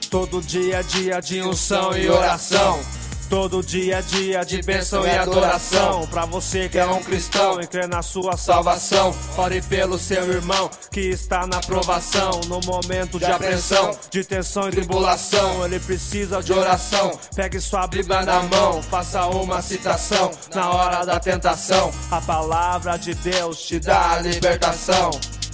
Todo dia é dia de unção e oração. Todo dia é dia de bênção e adoração. Pra você que é um cristão e crê na sua salvação, ore pelo seu irmão que está na provação, no momento de apreensão, de tensão e tribulação. Ele precisa de oração. Pegue sua Bíblia na mão, faça uma citação na hora da tentação. A palavra de Deus te dá a libertação.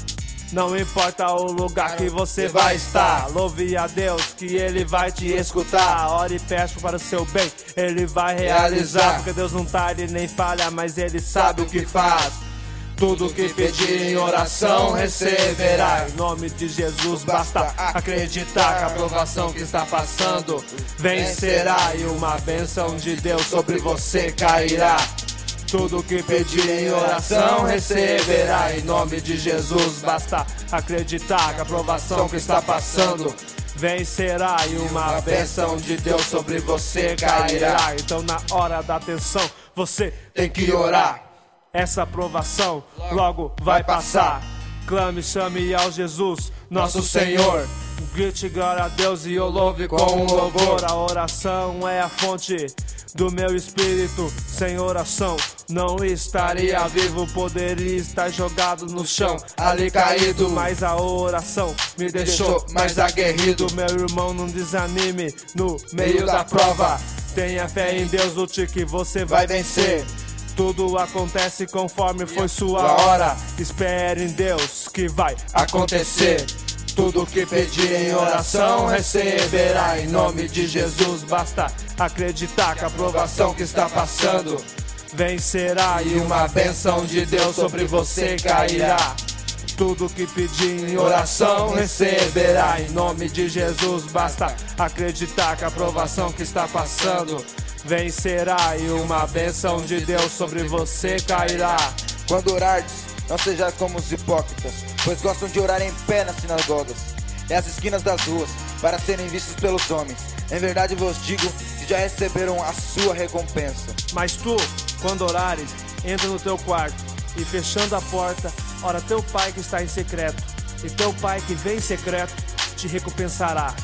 Não importa o lugar que você vai estar, louve a Deus que Ele vai te escutar. Ore e peça para o seu bem, Ele vai realizar. Porque Deus não tá, Ele nem falha, mas Ele sabe o que faz. Tudo que pedir em oração receberá. Em nome de Jesus basta acreditar que a provação que está passando vencerá. E uma bênção de Deus sobre você cairá. Tudo que pedir em oração receberá. Em nome de Jesus basta acreditar que a provação que está passando vencerá. E uma bênção de Deus sobre você cairá. Então na hora da tensão você tem que orar. Essa provação logo vai passar. Clame, chame ao Jesus, nosso Senhor. Grite glória a Deus e o louve com um louvor. A oração é a fonte do meu espírito. Sem oração não estaria vivo, poderia estar jogado no chão, ali caído. Mas a oração me deixou mais aguerrido. Meu irmão, não desanime no meio da prova. Tenha fé em Deus, lute que você vai vencer. Tudo acontece conforme foi sua hora. Espere em Deus que vai acontecer. Tudo que pedir em oração receberá. Em nome de Jesus basta acreditar que a provação que está passando vencerá. E uma bênção de Deus sobre você cairá. Tudo que pedir em oração receberá. Em nome de Jesus basta acreditar que a provação que está passando vencerá. E uma bênção de Deus sobre você cairá. Quando orardes, não seja como os hipócritas, pois gostam de orar em pé nas sinagogas e às esquinas das ruas, para serem vistos pelos homens. Em verdade vos digo que já receberam a sua recompensa. Mas tu, quando orares, entra no teu quarto e fechando a porta, ora teu pai que está em secreto, e teu pai que vem em secreto te recompensará.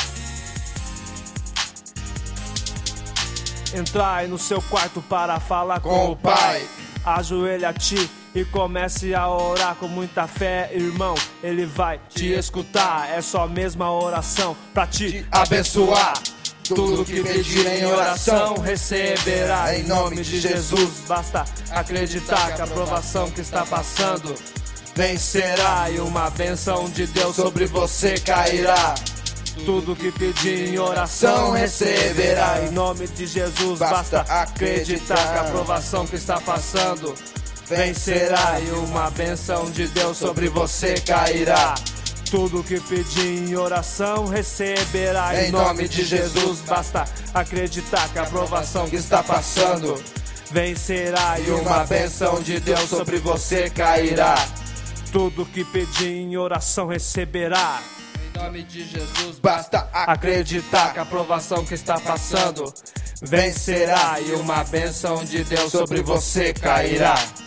Entrai no seu quarto para falar com o Pai. Ajoelha-te e comece a orar com muita fé, irmão. Ele vai te escutar. É só a mesma oração pra te abençoar. Tudo que pedir em oração receberá. Em nome de Jesus basta acreditar que a provação que está passando vencerá. E uma bênção de Deus sobre você cairá. Tudo que pedir em oração receberá. Em nome de Jesus basta acreditar que a provação que está passando vencerá. E uma bênção de Deus sobre você cairá. Tudo que pedir em oração receberá. Em nome de Jesus basta acreditar que a provação que está passando vencerá. E uma bênção de Deus sobre você cairá. Tudo que pedir em oração receberá. Em nome de Jesus basta acreditar que a provação que está passando vencerá. E uma bênção de Deus sobre você cairá.